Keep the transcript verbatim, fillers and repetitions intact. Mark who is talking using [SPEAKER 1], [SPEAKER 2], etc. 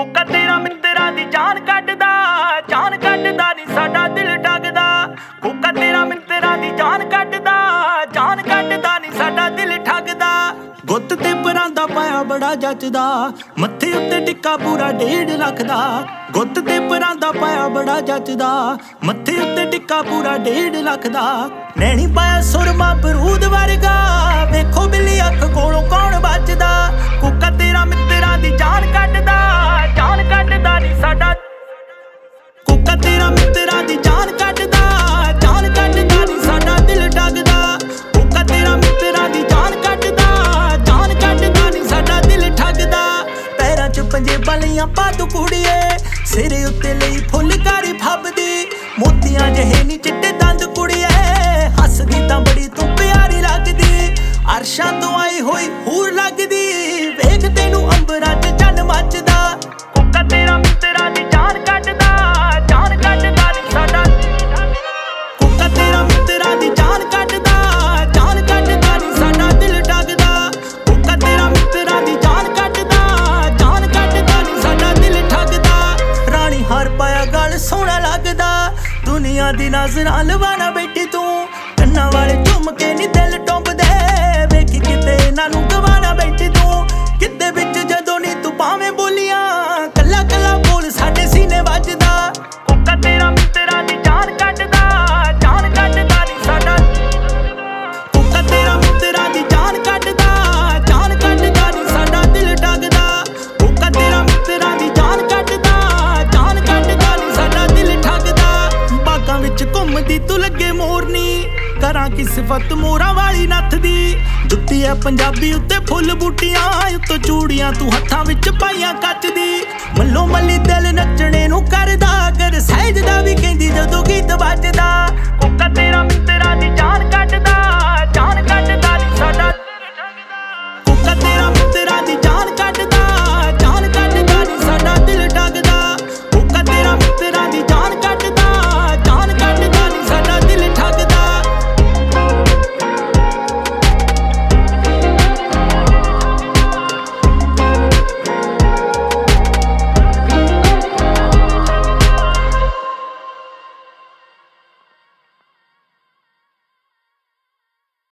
[SPEAKER 1] ਕੋਕਾ ਤੇਰਾ ਮਿੱਤਰਾਂ ਦੀ ਜਾਨ ਕੱਢਦਾ, ਜਾਨ ਕੱਢਦਾ ਨੀ ਸਾਡਾ ਦਿਲ ਠੱਗਦਾ। ਕੋਕਾ ਤੇਰਾ ਮਿੱਤਰਾਂ ਦੀ ਜਾਨ ਕੱਢਦਾ, ਜਾਨ ਕੱਢਦਾ ਨੀ ਸਾਡਾ ਦਿਲ ਠੱਗਦਾ। ਗੁੱਤ ਤੇ ਪਰਾਂਦਾ ਪਾਇਆ ਬੜਾ ਜੱਚਦਾ, ਮੱਥੇ ਉੱਤੇ ਟਿੱਕਾ ਪੂਰਾ ਡੇਢ ਲੱਖ ਦਾ। ਗੁੱਤ ਤੇ ਪਰਾਂਦਾ ਪਾਇਆ ਬੜਾ ਜੱਚਦਾ, ਮੱਥੇ ਉੱਤੇ ਟਿੱਕਾ ਪੂਰਾ ਡੇਢ ਲੱਖ ਦਾ। ਨੈਣੀ ਪਾਇਆ ਸੁਰਮਾ ਬਰੂਦ ਵਰਗਾ, ਵੇਖੋ ਬਿੱਲੀ ਅੱਖ ਕੋਲੋਂ ਕੌਣ ਬਚਦਾ। ਕੋਕਾ ਤੇਰਾ ਮਿੱਤਰਾਂ ਦੀ ਜਾਨ ਕੱਢਦਾ, ਜਾਨ ਕੱਢਦਾ ਨੀ ਸਾਡਾ। ਕੋਕਾ ਤੇਰਾ ਮਿੱਤਰਾਂ ਦੀ ਜਾਨ ਕੱਢਦਾ, ਜਾਨ ਕੱਢਦਾ ਨੀ ਸਾਡਾ ਦਿਲ ਠੱਗਦਾ। ਕੋਕਾ ਤੇਰਾ ਮਿੱਤਰਾਂ ਦੀ ਜਾਨ ਕੱਢਦਾ, ਜਾਨ ਕੱਢਦਾ ਨੀ ਸਾਡਾ ਦਿਲ ਠੱਗਦਾ। ਪੈਰਾਂ ਚ ਪੰਜੇਬਾਂ ਲਈਆਂ ਪਾ ਤੂੰ ਕੁੜੀਏ, ਸਿਰੇ ਉੱਤੇ ਲਈ ਫੁੱਲਕਾਰੀ ਫੱਬਦੀ। ਮੋਤੀਆਂ ਜਿਹੇ ਨੀ ਚਿੱਟੇ ਦੰਦ ਕੁੜੀਏ, ਹੱਸਦੀ ਤਾਂ ਬੜੀ ਤੂੰ ਪਿਆਰੀ ਲੱਗਦੀ। ਅਰਸ਼ਾਂ ਤੋਂ ਆਈ ਹੋਈ ਹੂਰ ਲੱਗਦੀ, ਵੇਖ ਤੈਨੂੰ ਅੰਬਰਾਂ ਚ ਚੰਨ ਮੱਚਦਾ। ਕੋਕਾ ਤੇਰਾ ਮਿੱਤਰਾਂ ਦੀ ਜਾਨ ਕੱਢਦਾ, ਜਾਨ ਕੱਢਦਾ ਨੀ ਸਾਡਾ। ਕੋਕਾ ਤੇਰਾ ਮਿੱਤਰਾਂ ਦੀ ਜਾਨ ਕੱਢਦਾ, ਜਾਨ ਕੱਢਦਾ ਨੀ ਸਾਡਾ ਦਿਲ ਠੱਗਦਾ। ਕੋਕਾ ਤੇਰਾ ਮਿੱਤਰਾਂ ਦੀ ਜਾਨ ਕੱਢਦਾ, ਜਾਨ ਕੱਢਦਾ ਨੀ ਸਾਡਾ ਦਿਲ ਠੱਗਦਾ। ਰਾਣੀ ਹਾਰ ਪਾਇਆ ਗਲ ਸੋਹਣਾ ਲੱਗਦਾ, ਦੁਨੀਆ ਦੀ ਨਜ਼ਰਾਂ ਲਵਾਣਾ ਬੈਠੀ ਤੂੰ। ਕੰਨਾਂ ਵਾਲੇ ਝੁਮਕੇ ਨੀ ਦਿਲ ਟੁੰਬਦੇ, ਵੇਖੀ ਕਿਤੇ ਇਹਨਾਂ ਨੂੰ ਗਵਾਣਾ ਬੈਠੀ ਤੂੰ। ਕਿਤੇ ਵਿੱਚ ਜਦੋਂ ਨੀ ਤੂੰ ਭਾਵੇਂ ਬੋਲੀਆਂ, ਕੱਲਾ ਕੱਲਾ ਬੋਲ ਸਾਡੇ ਸੀਨੇ ਵੱਜਦਾ। ਕੋਕਾ ਤੇਰਾ ਮਿੱਤਰਾਂ ਦੀ ਜਾਨ ਕੱਢਦਾ, ਜਾਨ ਕੱਢਦਾ ਨੀ ਸਾਡਾ। ਕੋਕਾ ਤੇਰਾ ਮਿੱਤਰਾਂ ਦੀ ਜਾਨ ਕੱਢਦਾ, ਜਾਨ ਕੱਢਦਾ ਨੀ ਸਾਡਾ ਦਿਲ ਠੱਗਦਾ। ਕੋਕਾ ਤੇਰਾ ਮਿੱਤਰਾਂ ਦੀ ਜਾਨ ਕੱਢਦਾ, ਜਾਨ ਕੱਢਦਾ ਨੀ ਸਾਡਾ ਦਿਲ ਠੱਗਦਾ। ਬਾਗਾਂ ਵਿੱਚ ਘੁੰਮਦੀ ਤੂੰ ਲੱਗੇ ਮੋਰਨੀ, ਕਰਾਂ ਕੀ ਸਿਫਤ ਮੋਰਾਂ ਵਾਲੀ ਨੱਥ ਦੀ। ਜੁੱਤੀ ਐ ਪੰਜਾਬੀ ਉੱਤੇ ਫੁੱਲ ਬੂਟੀਆਂ, ਉੱਤੋਂ ਚੂੜੀਆਂ ਤੂੰ ਹੱਥਾਂ ਵਿੱਚ ਪਾਈਆਂ ਕੱਚ ਦੀ। ਮੱਲੋ ਮੱਲੀ ਦਿਲ ਨੱਚਣੇ ਨੂੰ ਕਰਦਾ, ਕਰ ਸਹਿਜ ਦਾ ਵੀ ਕਹਿੰਦੀ ਜਦੋਂ ਗੀਤ ਵੱਜਦਾ। ਕੋਕਾ ਤੇਰਾ ਮਿੱਤਰ